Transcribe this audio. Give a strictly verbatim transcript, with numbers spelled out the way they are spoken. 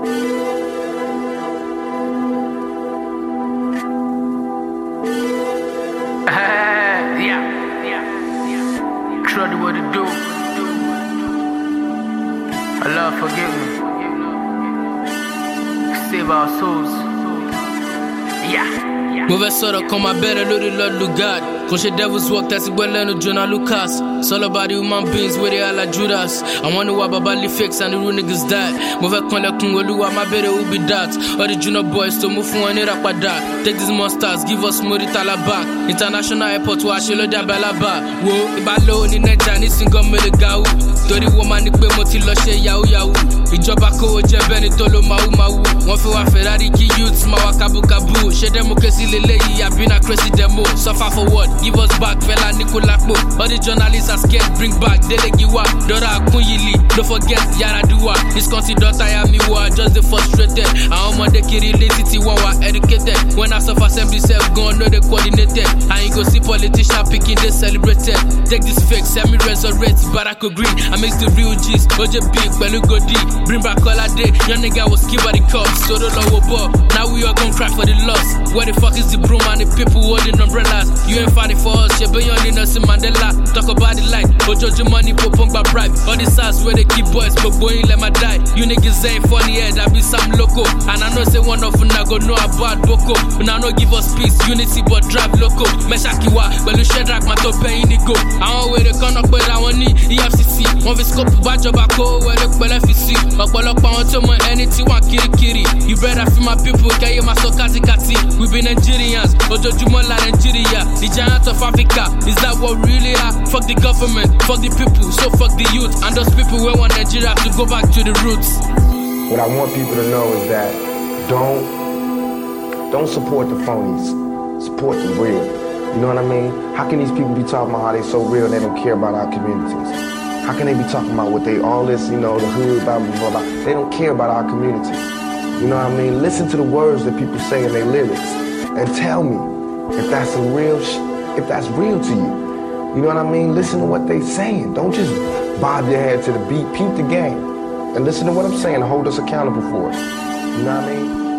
Shorty, what it do? Allah forgive me. Save our souls. Yeah. Mauvais sort comme ma belle, le Lord Lugard. Quand j'ai Devil's Work, that's it, well, no Jonah Lucas. It's all about the human beings, where they are like Judas. I wonder why Babali fix and the real niggas died. Mauvais quand le Congolou, my better will be that. All the junior boys, to move from any rap that. Take these monsters, give us money to la back. International airport, watch le diable ba. Whoa, ibalo ni neja ni single me le gaou. Tori woman ni pe mo ti lo se yahoo yahoo. Ìjọba kó jẹ bẹ́ni tó lo mau mau. Wọ́n fi wá Ferrari kí youths ma wá kabu kabu. Ṣé democracy leleyi àbí na crazy demo? Suffer for what? Give us back, fella Nikolapo. All the journalists are scared, bring back Delegiwa. Dora Akunyili, don't forget Yaradua. This country don't tire me, war just the frustrated. I'm on the kiri lazy, one were educated. When I suffer assembly self gone, know they coordinated. And you go see politician picking, they celebrated. Take this fake, semi resurrect, Barack Green. I mix the real G's, O J B, Belu Godi. Bring back all I day, young nigga was killed by the cops. So the low ball, now we all gon' cry for the loss. Where the fuck is the broom and the people holding umbrellas? You ain't fighting for us, yeah, but you only know some Mandela. Talk about it like Ojojo money, popong by bribe. All the sides where they keep boys, but boy, let my die. You niggas ain't funny, yeah, that be some loco. And I know say one of them I go know about Boko. But now no give us peace, unity, but drive loco. Meshakiwa, but you shed rack my top pay in the go. I want where they come up, but I want need E F C C. One of scope bad job I go where they call F C. But I want to my anything, one kiri kiri. You better feel my people, can you my so kati kati? We be Nigerians, Ojojo la Nigeria. The giant of Africa, is that what we really are? Fuck the government, fuck the people, so fuck the youth. And those people who want Nigeria to go back to the roots. What I want people to know is that don't don't support the phonies, support the real. You know what I mean? How can these people be talking about how they so real and they don't care about our communities? How can they be talking about what they, all this, you know, the hood, blah, blah, blah, blah. They don't care about our community. You know what I mean? Listen to the words that people say in their lyrics and tell me if that's a real, sh if that's real to you. You know what I mean? Listen to what they saying. Don't just bob your head to the beat, peep the game. And listen to what I'm saying and hold us accountable for it. You know what I mean?